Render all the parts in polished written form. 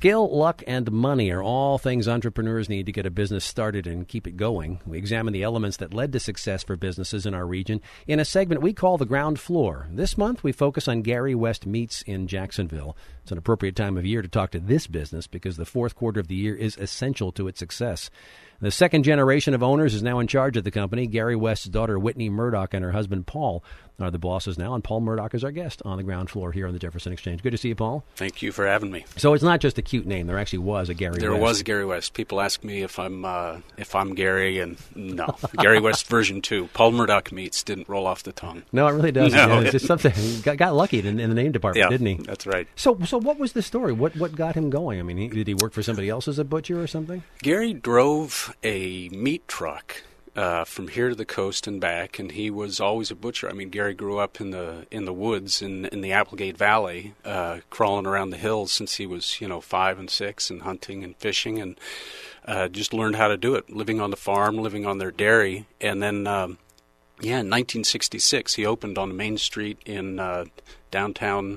Skill, luck, and money are all things entrepreneurs need to get a business started and keep it going. We examine the elements that led to success for businesses in our region in a segment we call The Ground Floor. This month, we focus on Gary West Meats in Jacksonville. It's an appropriate time of year to talk to this business because the fourth quarter of the year is essential to its success. The second generation of owners is now in charge of the company. Gary West's daughter, Whitney Murdoch, and her husband, Paul, are the bosses now. And Paul Murdoch is our guest on The Ground Floor here on the Jefferson Exchange. Good to see you, Paul. Thank you for having me. So it's not just a cute name. There actually was a Gary West. There was a Gary West. People ask me if I'm Gary, and no. Gary West version 2. Paul Murdoch Meats didn't roll off the tongue. No, it really doesn't. No. It's just something. He got lucky in the name department, didn't he? That's right. So what was the story? What got him going? I mean, did he work for somebody else as a butcher or something? Gary drove a meat truck from here to the coast and back, and he was always a butcher. I mean, Gary grew up in the woods in the Applegate Valley, crawling around the hills since he was 5 and 6, and hunting and fishing, and just learned how to do it, living on the farm, living on their dairy. And then in 1966 he opened on Main Street in downtown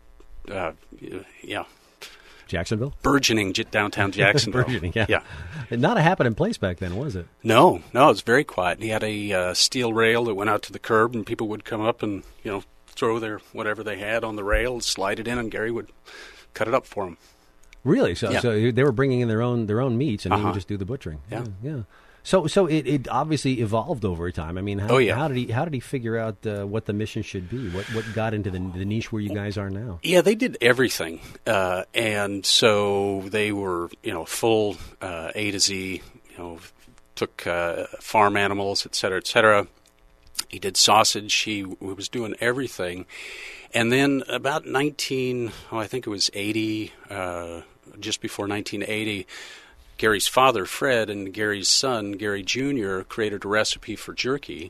Jacksonville? Burgeoning downtown Jacksonville. Burgeoning, yeah. Not a happening place back then, was it? No, it was very quiet. He had a steel rail that went out to the curb, and people would come up and, throw their whatever they had on the rail, slide it in, and Gary would cut it up for them. Really? So they were bringing in their own meats, and he would just do the butchering. Yeah. So it obviously evolved over time. I mean, how did he figure out what the mission should be? What got into the niche where you guys are now? Yeah, they did everything, and so they were full A to Z. Took farm animals, et cetera, et cetera. He did sausage. He was doing everything, and then about 80, just before 1980. Gary's father, Fred, and Gary's son, Gary Jr., created a recipe for jerky,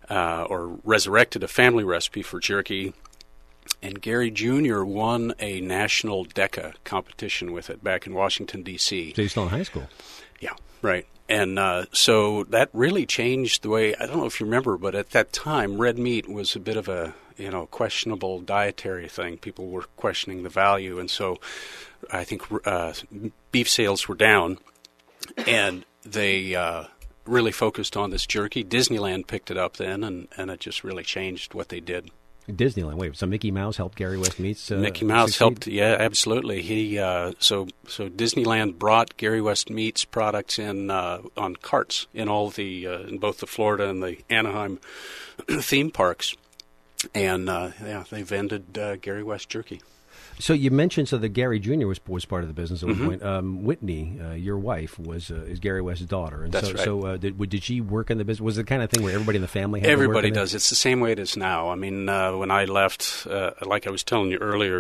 or resurrected a family recipe for jerky, and Gary Jr. won a national DECA competition with it back in Washington, D.C. So he's still in high school? Yeah, right. And so that really changed the way, I don't know if you remember, but at that time, red meat was a bit of a questionable dietary thing. People were questioning the value, and so I think beef sales were down, and they really focused on this jerky. Disneyland picked it up then, and it just really changed what they did. Disneyland. Wait, so Mickey Mouse helped Gary West Meats Mickey Mouse succeed? helped, yeah, absolutely. He so Disneyland brought Gary West Meats products in on carts in all the in both the Florida and the Anaheim theme parks, and they vended Gary West jerky. So you mentioned that Gary Jr. was part of the business at one point. Whitney, your wife, is Gary West's daughter. And That's right. So did she work in the business? Was it the kind of thing where everybody in the family had Everybody to work does. It's the same way it is now. I mean, when I left, like I was telling you earlier,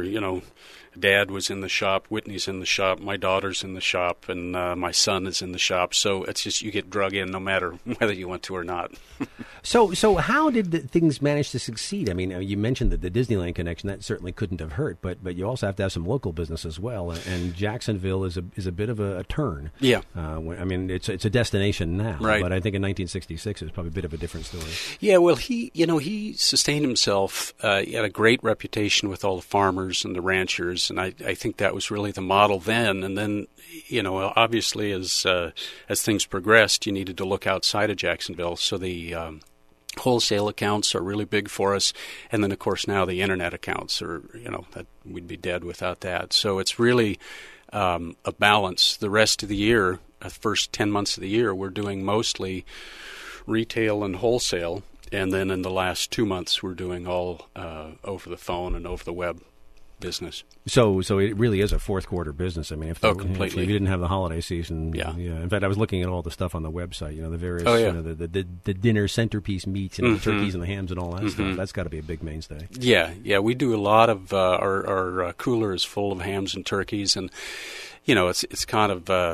Dad was in the shop, Whitney's in the shop, my daughter's in the shop, and my son is in the shop. So it's just you get drug in no matter whether you want to or not. So how did things manage to succeed? I mean, you mentioned that the Disneyland connection, that certainly couldn't have hurt, but you also have to have some local business as well. And Jacksonville is a bit of a turn. Yeah. I mean, it's a destination now, right. But I think in 1966 it was probably a bit of a different story. Yeah, well, he sustained himself. He had a great reputation with all the farmers and the ranchers, and I think that was really the model then. And then, obviously as things progressed, you needed to look outside of Jacksonville. So the wholesale accounts are really big for us. And then, of course, now the internet accounts are, that we'd be dead without that. So it's really a balance. The rest of the year, the first 10 months of the year, we're doing mostly retail and wholesale. And then in the last 2 months, we're doing all over the phone and over the web business. So it really is a fourth quarter business. I mean, completely. If you didn't have the holiday season, yeah. In fact, I was looking at all the stuff on the website. The various, the dinner centerpiece meats and the turkeys and the hams and all that stuff. That's got to be a big mainstay. Yeah. We do a lot of our cooler is full of hams and turkeys, and it's kind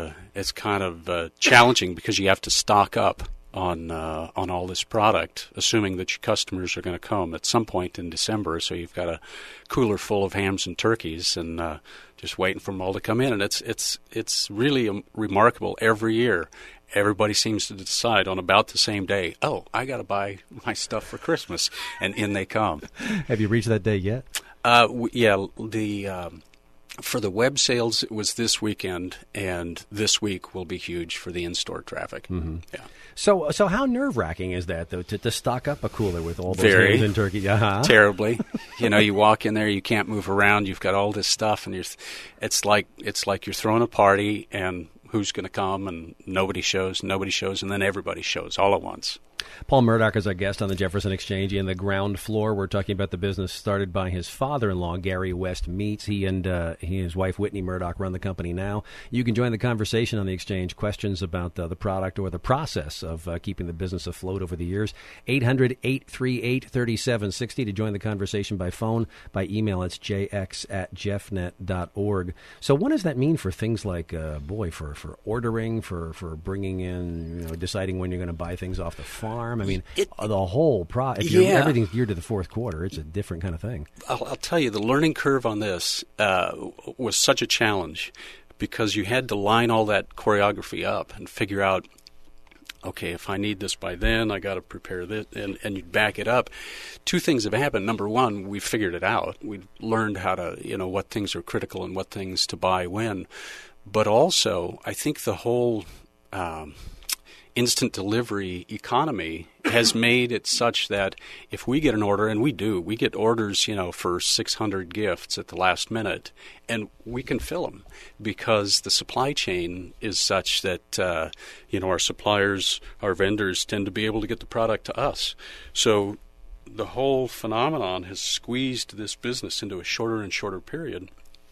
of challenging because you have to stock up on all this product, assuming that your customers are going to come at some point in December. So you've got a cooler full of hams and turkeys, and just waiting for them all to come in. And it's really remarkable. Every year, everybody seems to decide on about the same day, oh, I got to buy my stuff for Christmas, and in they come. Have you reached that day yet? Yeah. For the web sales, it was this weekend, and this week will be huge for the in-store traffic. Mm-hmm. Yeah. So how nerve-wracking is that, though, to stock up a cooler with all those Very. hams and turkey? Uh-huh. Terribly. You walk in there, you can't move around. You've got all this stuff, and it's like you're throwing a party, and who's going to come, and nobody shows, and then everybody shows all at once. Paul Murdoch is our guest on the Jefferson Exchange. In the ground floor, we're talking about the business started by his father-in-law, Gary West Meats. He and his wife, Whitney Murdoch, run the company now. You can join the conversation on the Exchange. Questions about the product or the process of keeping the business afloat over the years. 800-838-3760 to join the conversation by phone. By email, it's jx@jeffnet.org. So what does that mean for things like, for ordering, for bringing in, deciding when you're going to buy things off the farm? I mean, the whole everything's geared to the fourth quarter. It's a different kind of thing. I'll tell you, the learning curve on this was such a challenge because you had to line all that choreography up and figure out, okay, if I need this by then, I got to prepare this, and you back it up. Two things have happened. Number one, we figured it out. We learned how to, what things are critical and what things to buy when. But also, I think the whole instant delivery economy has made it such that if we get an order, and we get orders, for 600 gifts at the last minute, and we can fill them because the supply chain is such that, our suppliers, our vendors tend to be able to get the product to us. So the whole phenomenon has squeezed this business into a shorter and shorter period.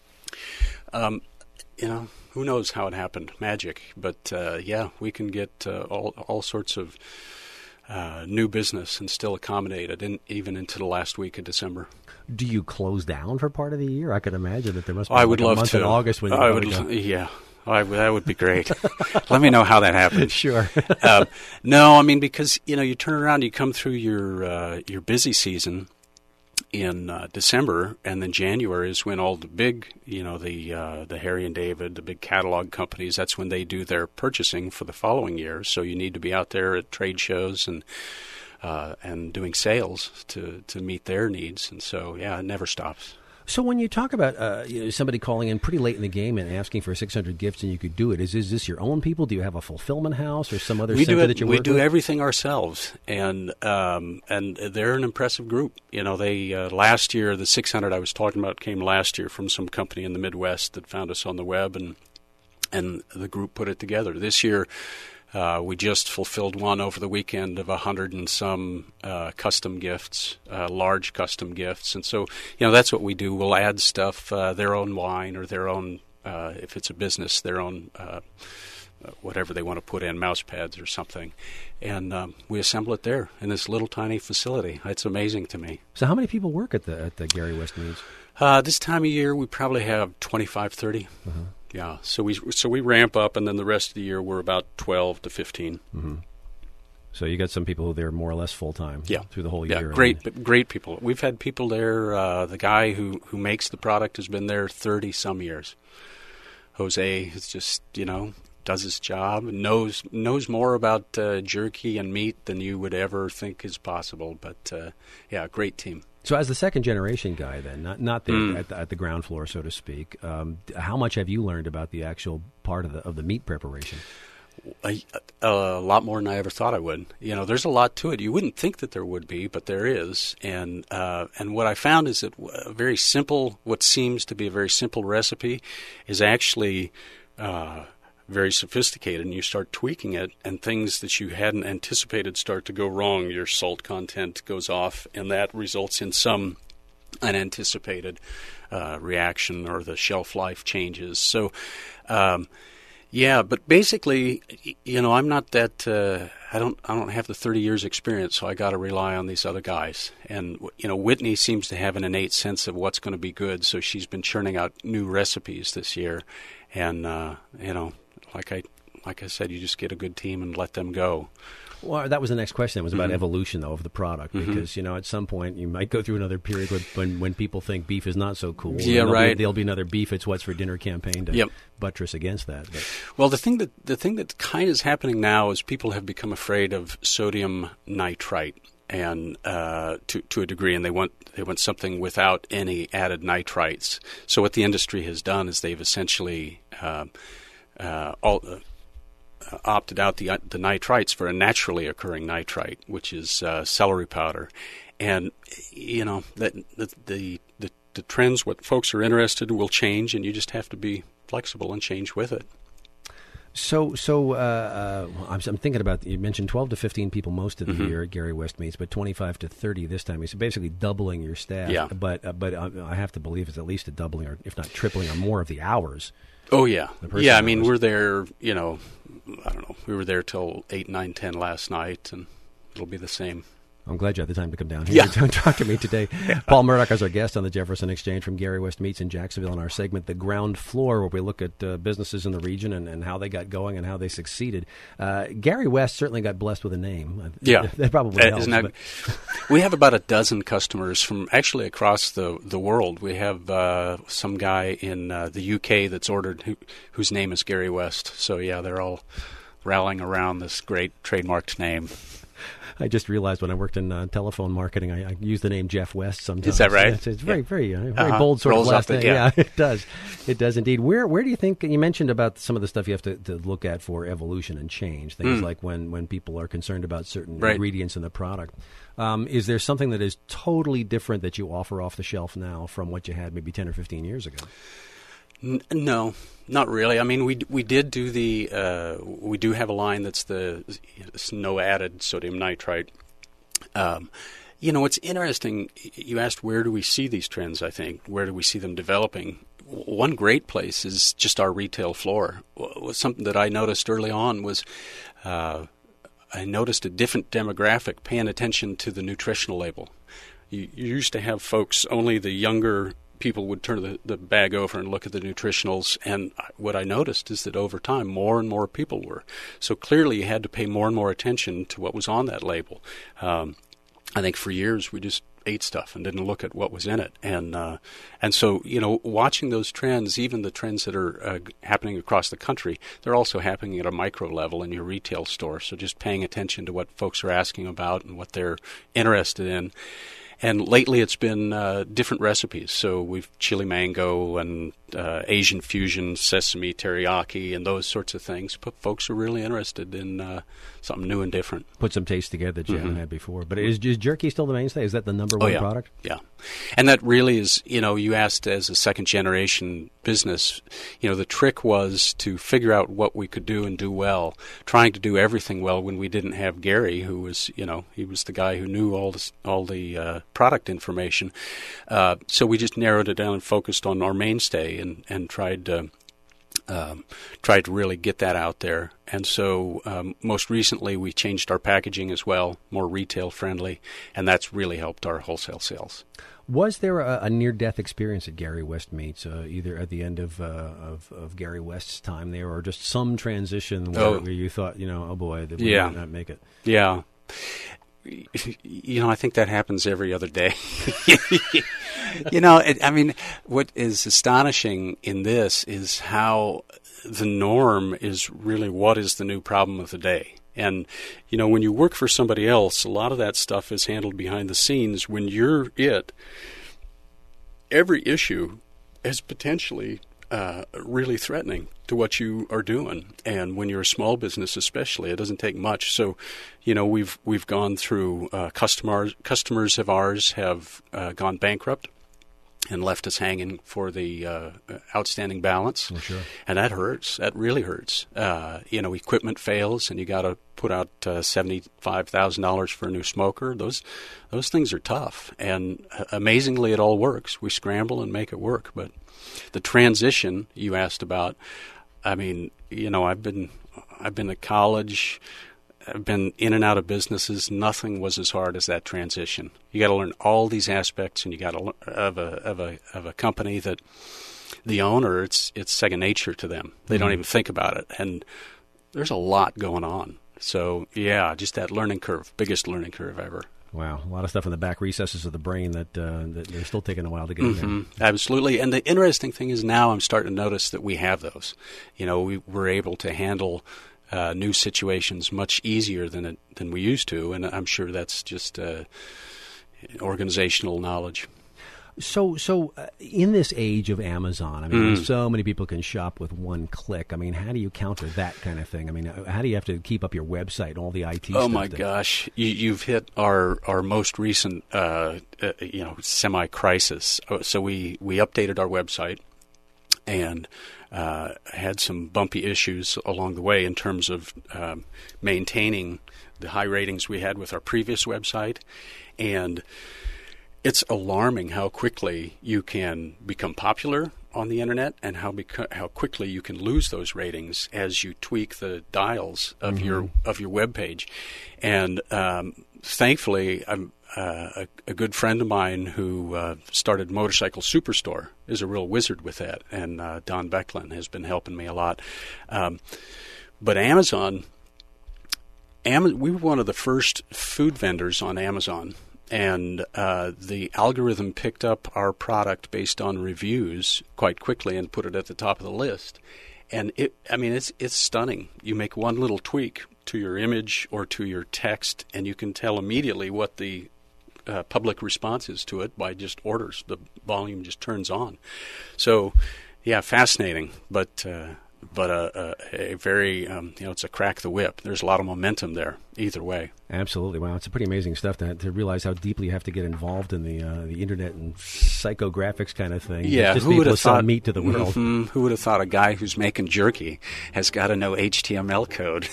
Who knows how it happened? Magic. But, we can get all sorts of new business and still accommodate it, even into the last week of December. Do you close down for part of the year? I could imagine that there must be I would love month to. in August when Yeah. That would be great. Let me know how that happens. Sure. No, because, you turn around, you come through your busy season in December, and then January is when all the big, the Harry and David, the big catalog companies, that's when they do their purchasing for the following year. So you need to be out there at trade shows and doing sales to meet their needs. And so, it never stops. So when you talk about somebody calling in pretty late in the game and asking for 600 gifts and you could do it, is this your own people? Do you have a fulfillment house or some other center that you work with? We do everything ourselves, and they're an impressive group. They last year, the 600 I was talking about came last year from some company in the Midwest that found us on the web, and the group put it together. This year, we just fulfilled one over the weekend of 100 and some custom gifts, large custom gifts. And so, that's what we do. We'll add stuff, their own wine or their own, if it's a business, their own whatever they want to put in, mouse pads or something. And we assemble it there in this little tiny facility. It's amazing to me. So how many people work at the Gary West Meats? This time of year, we probably have 25, 30. Uh-huh. Yeah, so we ramp up, and then the rest of the year we're about 12 to 15. Mm-hmm. So you got some people who are more or less full time through the whole year. Yeah, great people. We've had people there. The guy who makes the product has been there 30 some years. Jose is just does his job and knows more about jerky and meat than you would ever think is possible. But great team. So as the second generation guy then, not at the ground floor, so to speak, how much have you learned about the actual part of the meat preparation? A lot more than I ever thought I would. There's a lot to it. You wouldn't think that there would be, but there is. And what I found is that what seems to be a very simple recipe is actually very sophisticated, and you start tweaking it, and things that you hadn't anticipated start to go wrong. Your salt content goes off, and that results in some unanticipated reaction, or the shelf life changes. So, but basically, I'm not that. I don't have the 30 years experience, so I got to rely on these other guys. And Whitney seems to have an innate sense of what's going to be good, so she's been churning out new recipes this year, and Like I said, you just get a good team and let them go. Well, that was the next question. It was about evolution, though, of the product. Because, at some point you might go through another period when people think beef is not so cool. Yeah, right. There'll be another beef, it's what's for dinner campaign to buttress against that. But. Well, the thing that kind of is happening now is people have become afraid of sodium nitrite. and to a degree, and they want something without any added nitrites. So what the industry has done is they've essentially opted out the nitrites for a naturally occurring nitrite, which is celery powder. And that the trends, what folks are interested in, will change, and you just have to be flexible and change with it. So I'm thinking about, you mentioned 12 to 15 people most of the year at Gary West Meats, but 25 to 30 this time. It's basically doubling your staff. Yeah. But I have to believe it's at least a doubling, or if not tripling, or more of the hours. Oh, yeah. Yeah, I mean, hours. we're there, I don't know, we were there till 8, 9, 10 last night, and it'll be the same. I'm glad you had the time to come down here and talk to me today. Paul Murdoch is our guest on the Jefferson Exchange from Gary West Meats in Jacksonville, in our segment, The Ground Floor, where we look at businesses in the region and how they got going and how they succeeded. Gary West certainly got blessed with a name. Yeah. That probably helps. We have about a dozen customers from actually across the world. We have some guy in the UK that's ordered whose name is Gary West. So, yeah, they're all rallying around this great trademarked name. I just realized when I worked in telephone marketing, I use the name Jeff West sometimes. Is that right? It's very, very bold sort Rolls of last name. yeah, it does. It does indeed. Where do you think, you mentioned about some of the stuff you have to look at for evolution and change, things like when people are concerned about certain ingredients in the product. Is there something that is totally different that you offer off the shelf now from what you had maybe 10 or 15 years ago? No, not really. I mean, we did do we do have a line that's it's no added sodium nitrite. What's interesting, you asked where do we see these trends, I think. Where do we see them developing? One great place is just our retail floor. Something that I noticed early on was I noticed a different demographic paying attention to the nutritional label. You used to have folks, only the younger people would turn the bag over and look at the nutritionals, and what I noticed is that over time more and more people were. So clearly you had to pay more and more attention to what was on that label. I think for years we just ate stuff and didn't look at what was in it. And so, watching those trends, even the trends that are happening across the country, they're also happening at a micro level in your retail store. So just paying attention to what folks are asking about and what they're interested in. And lately it's been different recipes. So we've chili mango and Asian fusion, sesame teriyaki, and those sorts of things. But folks are really interested in something new and different. Put some taste together that you haven't had before. But is jerky still the mainstay? Is that the number one product? Yeah. And that really is, you asked as a second-generation business, the trick was to figure out what we could do and do well, trying to do everything well when we didn't have Gary, who was, he was the guy who knew all the product information. So we just narrowed it down and focused on our mainstay and tried to really get that out there. And so most recently we changed our packaging as well, more retail friendly, and that's really helped our wholesale sales. Was there a near-death experience at Gary West Meats, either at the end of Gary West's time there, or just some transition where you thought, oh boy, we might not make it? Yeah. I think that happens every other day. What is astonishing in this is how the norm is really what is the new problem of the day. And, when you work for somebody else, a lot of that stuff is handled behind the scenes. When you're every issue is potentially really threatening to what you are doing. And when you're a small business especially, it doesn't take much. So, we've gone through customers of ours have gone bankrupt and left us hanging for the outstanding balance. Oh, sure. And that hurts. That really hurts. Equipment fails and you got to put out $75,000 for a new smoker. Those things are tough. And amazingly, it all works. We scramble and make it work. But the transition you asked about, I've been to college. I've been in and out of businesses. Nothing was as hard as that transition. You got to learn all these aspects, and you got to learn of a company that the owner, it's second nature to them. They don't even think about it, and there's a lot going on. So yeah, just that learning curve, biggest learning curve ever. Wow, a lot of stuff in the back recesses of the brain that they're still taking a while to get in there. Absolutely, and the interesting thing is now I'm starting to notice that we have those. We were able to handle new situations much easier than we used to, and I'm sure that's just organizational knowledge. So in this age of Amazon, I mean, so many people can shop with one click. I mean, how do you counter that kind of thing? I mean, how do you have to keep up your website and all the IT stuff? Oh, my gosh. You've hit our most recent, semi-crisis. So we updated our website and had some bumpy issues along the way in terms of maintaining the high ratings we had with our previous website. And it's alarming how quickly you can become popular on the internet and how quickly you can lose those ratings as you tweak the dials of your web page. And thankfully, a good friend of mine who started Motorcycle Superstore is a real wizard with that, and Don Becklin has been helping me a lot. But Amazon, we were one of the first food vendors on Amazon. And the algorithm picked up our product based on reviews quite quickly and put it at the top of the list. And it's stunning. You make one little tweak to your image or to your text, and you can tell immediately what the public response is to it by just orders. The volume just turns on. So, yeah, fascinating, but a very, it's a crack the whip. There's a lot of momentum there either way. Absolutely. Wow. It's pretty amazing stuff to realize how deeply you have to get involved in the internet and psychographics kind of thing. Yeah. Just who would have thought meat to the world? Who would have thought a guy who's making jerky has got to know HTML code?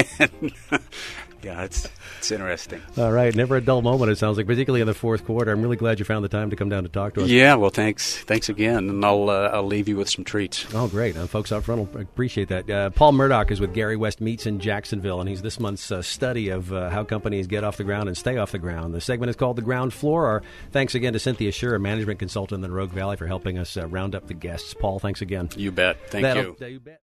Yeah, it's interesting. All right. Never a dull moment, it sounds like, particularly in the fourth quarter. I'm really glad you found the time to come down to talk to us. Yeah, well, thanks again, and I'll leave you with some treats. Oh, great. Folks out front will appreciate that. Paul Murdoch is with Gary West Meats in Jacksonville, and he's this month's study of how companies get off the ground and stay off the ground. The segment is called The Ground Floor. Our thanks again to Cynthia Scher, a management consultant in the Rogue Valley, for helping us round up the guests. Paul, thanks again. You bet. Thank you. You bet.